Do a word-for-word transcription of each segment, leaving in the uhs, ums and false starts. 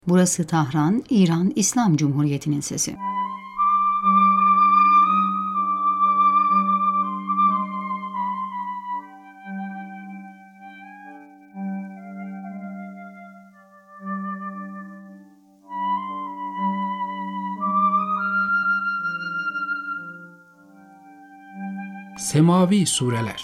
Burası Tahran, İran İslam Cumhuriyeti'nin sesi. Semavi Sureler.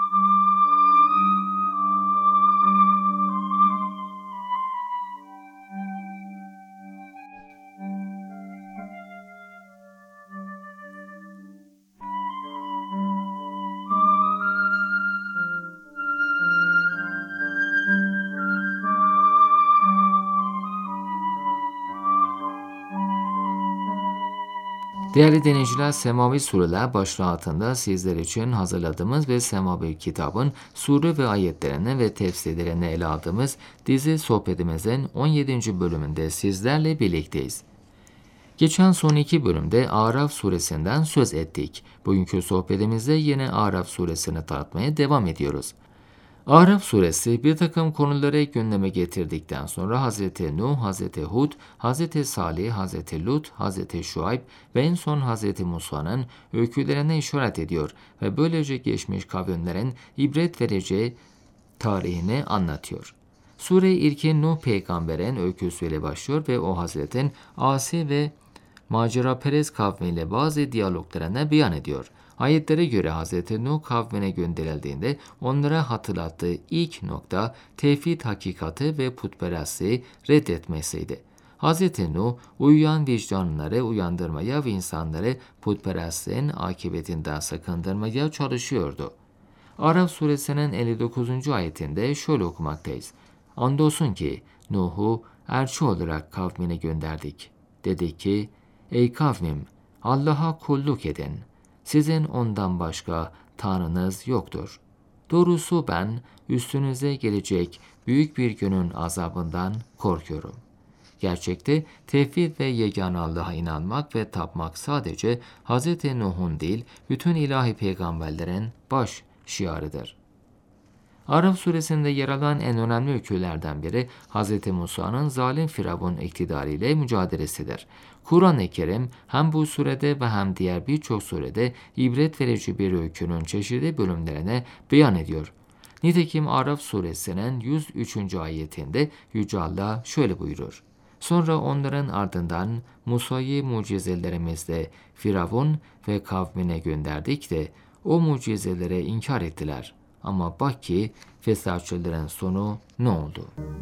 Değerli dinleyiciler, Semavi Sureler başlığı altında sizler için hazırladığımız ve Semavi kitabın sure ve ayetlerini ve tefsirlerini ele aldığımız dizi sohbetimizin on yedinci bölümünde sizlerle birlikteyiz. Geçen son iki bölümde Araf suresinden söz ettik. Bugünkü sohbetimizde yine Araf suresini tartmaya devam ediyoruz. Araf suresi bir takım konuları gündeme getirdikten sonra Hazreti Nuh, Hazreti Hud, Hazreti Salih, Hazreti Lut, Hazreti Şuayb ve en son Hazreti Musa'nın öykülerine işaret ediyor ve böylece geçmiş kavimlerin ibret vereceği tarihini anlatıyor. Sure ilkin Nuh peygamberin öyküsüyle başlıyor ve o Hazretin asi ve maceraperest kavmiyle bazı diyaloglarını beyan ediyor. Ayetlere göre Hz. Nuh kavmine gönderildiğinde onlara hatırlattığı ilk nokta tevhid hakikati ve putperestliği reddetmesiydi. Hz. Nuh uyuyan vicdanları uyandırmaya ve insanları putperestliğin akıbetinden sakındırmaya çalışıyordu. Araf suresinin elli dokuzuncu ayetinde şöyle okumaktayız. Andolsun ki Nuh'u elçi olarak kavmine gönderdik. Dedi ki, ey kavmim, Allah'a kulluk edin. Sizin ondan başka tanrınız yoktur. Doğrusu ben üstünüze gelecek büyük bir günün azabından korkuyorum. Gerçekte tevhid ve yegane Allah'a inanmak ve tapmak sadece Hz. Nuh'un değil, bütün ilahi peygamberlerin baş şiarıdır. Araf suresinde yer alan en önemli öykülerden biri Hz. Musa'nın zalim Firavun iktidarı ile mücadelesidir. Kur'an-ı Kerim hem bu surede ve hem diğer birçok surede ibret verici bir öykünün çeşitli bölümlerine beyan ediyor. Nitekim Araf suresinin yüz üçüncü ayetinde Yüce Allah şöyle buyurur. Sonra onların ardından Musa'yı mucizelerimizle Firavun ve kavmine gönderdik de o mucizelere inkar ettiler. Ama bak ki fesatçıların sonu ne oldu?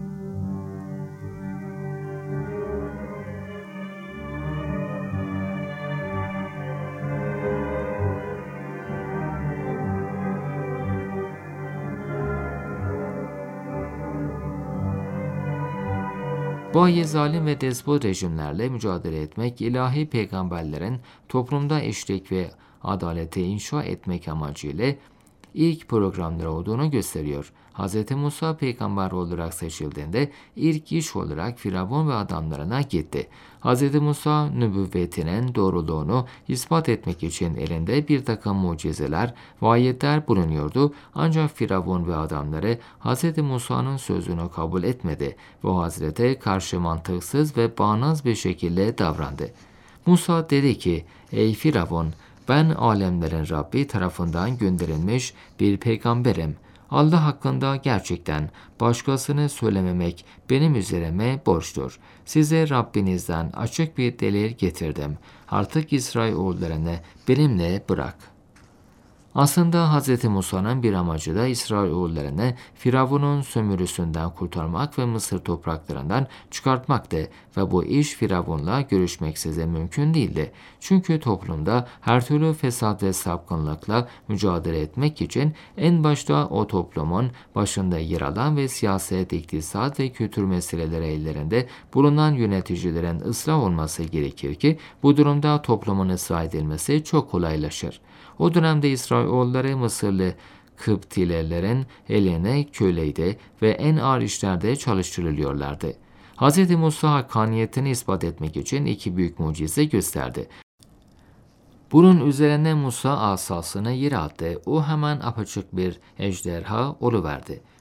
Bu ayet zalim ve despot rejimlerle mücadele etmek, ilahi peygamberlerin toplumda eşitlik ve adaleti inşa etmek amacıyla ilk programları olduğunu gösteriyor. Hz. Musa peygamber olarak seçildiğinde ilk iş olarak Firavun ve adamlarına gitti. Hz. Musa nübüvvetinin doğruluğunu ispat etmek için elinde bir takım mucizeler ve ayetler bulunuyordu. Ancak Firavun ve adamları Hz. Musa'nın sözünü kabul etmedi ve o Hazrete karşı mantıksız ve bağnaz bir şekilde davrandı. Musa dedi ki, ey Firavun, ben alemlerin Rabbi tarafından gönderilmiş bir peygamberim. Allah hakkında gerçekten başkasını söylememek benim üzerime borçtur. Size Rabbinizden açık bir delil getirdim. Artık İsrailoğullarını benimle bırak. Aslında Hz. Musa'nın bir amacı da İsrailoğullarını Firavun'un sömürüsünden kurtarmak ve Mısır topraklarından çıkartmaktı ve bu iş Firavun'la görüşmeksizin mümkün değildi. Çünkü toplumda her türlü fesat ve sapkınlıkla mücadele etmek için en başta o toplumun başında yer alan ve siyaset, iktisat ve kültür meseleleri ellerinde bulunan yöneticilerin ıslah olması gerekir ki bu durumda toplumun ıslah edilmesi çok kolaylaşır. O dönemde İsrailoğulları Mısırlı Kıptilelerin eline köleydi ve en ağır işlerde çalıştırılıyorlardı. Hz. Musa hakkaniyetini ispat etmek için iki büyük mucize gösterdi. Bunun üzerine Musa asasını yere attı. O hemen apaçık bir ejderha oluverdi.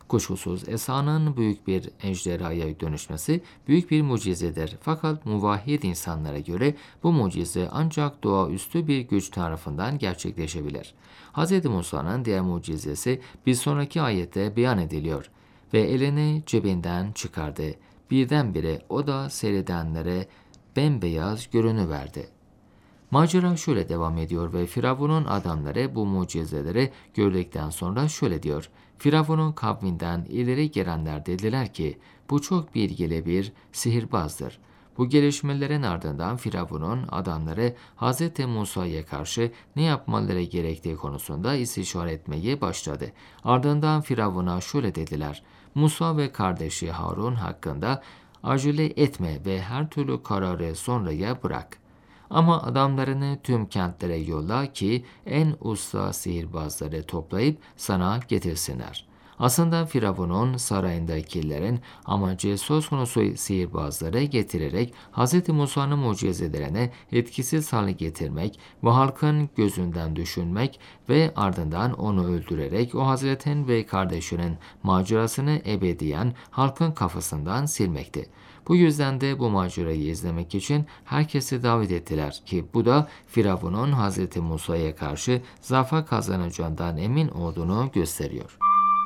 Kuşkusuz Esa'nın büyük bir ejderhaya dönüşmesi büyük bir mucizedir. Fakat muvahhid insanlara göre bu mucize ancak doğaüstü bir güç tarafından gerçekleşebilir. Hz. Musa'nın diğer mucizesi bir sonraki ayette beyan ediliyor. Ve elini cebinden çıkardı. Birdenbire o da seyredenlere bembeyaz görünüverdi. Macera şöyle devam ediyor ve Firavun'un adamları bu mucizeleri gördükten sonra şöyle diyor. Firavun'un kavminden ileri gelenler dediler ki bu çok bilgili bir sihirbazdır. Bu gelişmelerin ardından Firavun'un adamları Hz. Musa'ya karşı ne yapmaları gerektiği konusunda istişare etmeye başladı. Ardından Firavun'a şöyle dediler. Musa ve kardeşi Harun hakkında acele etme ve her türlü kararı sonraya bırak. Ama adamlarını tüm kentlere yolla ki en usta sihirbazları toplayıp sana getirsinler. Aslında Firavun'un sarayındakilerin amacı söz konusu sihirbazları getirerek Hz. Musa'nın mucizelerine etkisiz hale getirmek ve halkın gözünden düşünmek ve ardından onu öldürerek o Hazretin ve kardeşinin macerasını ebediyen halkın kafasından silmekti. Bu yüzden de bu macerayı izlemek için herkesi davet ettiler ki bu da Firavun'un Hz. Musa'ya karşı zafer kazanacağından emin olduğunu gösteriyor.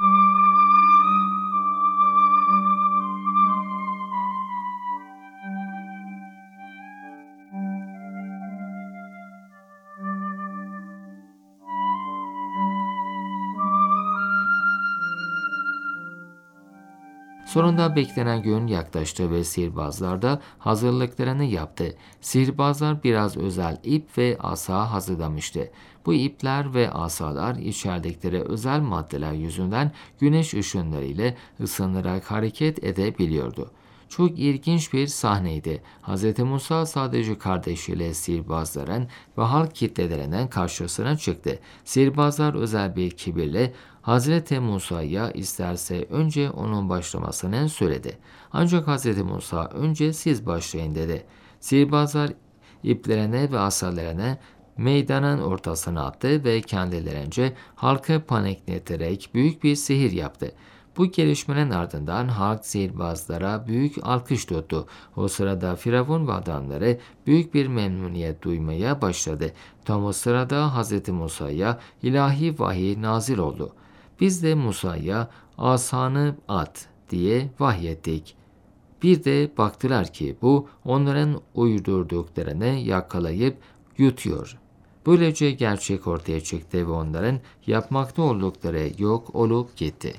Sonunda beklenen gün yaklaştı ve sihirbazlar da hazırlıklarını yaptı. Sihirbazlar biraz özel ip ve asa hazırlamıştı. Bu ipler ve asalar içerdikleri özel maddeler yüzünden güneş ışınlarıyla ısınarak hareket edebiliyordu. Çok ilginç bir sahneydi. Hz. Musa sadece kardeşiyle sihirbazların ve halk kitlelerinin karşısına çıktı. Sihirbazlar özel bir kibirle Hz. Musa'ya isterse önce onun başlamasını söyledi. Ancak Hz. Musa önce siz başlayın dedi. Sihirbazlar iplerine ve asalarına meydanın ortasına attı ve kendilerince halkı panikleterek büyük bir sihir yaptı. Bu gelişmenin ardından halk sihirbazlara büyük alkış tuttu. O sırada Firavun ve adamları büyük bir memnuniyet duymaya başladı. Tam o sırada Hz. Musa'ya ilahi vahiy nazil oldu. Biz de Musa'ya asanı at diye vahyettik. Bir de baktılar ki bu onların uydurduklarını yakalayıp yutuyor. Böylece gerçek ortaya çıktı ve onların yapmakta oldukları yok olup gitti.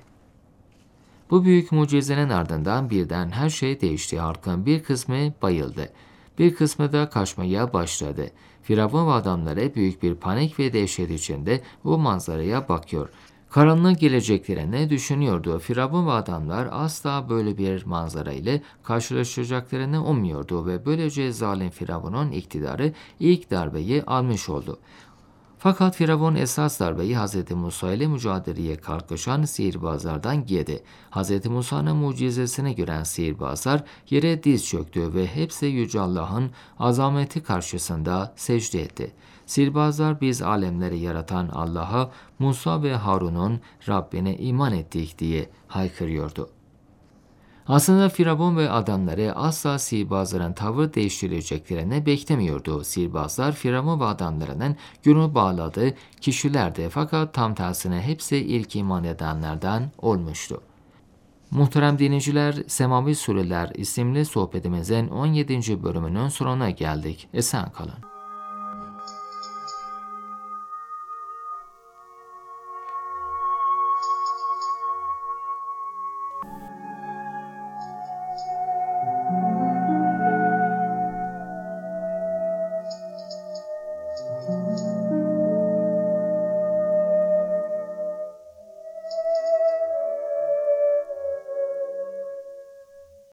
Bu büyük mucizenin ardından birden her şey değişti. Halkın bir kısmı bayıldı. Bir kısmı da kaçmaya başladı. Firavun ve adamları büyük bir panik ve dehşet içinde bu manzaraya bakıyor. Karanlık geleceklerini düşünüyordu. Firavun ve adamlar asla böyle bir manzara ile karşılaşacaklarını ummuyordu ve böylece zalim Firavun'un iktidarı ilk darbeyi almış oldu. Fakat Firavun esas darbeyi Hz. Musa ile mücadeleye kalkışan sihirbazlardan yedi. Hz. Musa'nın mucizesini gören sihirbazlar yere diz çöktü ve hepsi Yüce Allah'ın azameti karşısında secde etti. Sihirbazlar biz alemleri yaratan Allah'a, Musa ve Harun'un Rabbine iman ettik diye haykırıyordu. Aslında Firavun ve adamları asla sihirbazların tavır değiştireceklerini beklemiyordu. Sihirbazlar Firavun ve adamlarının günü bağladığı kişilerdi fakat tam tersine hepsi ilk iman edenlerden olmuştu. Muhterem dinleyiciler, Semavi Sureler isimli sohbetimizin on yedinci bölümünün sonuna geldik. Esen kalın.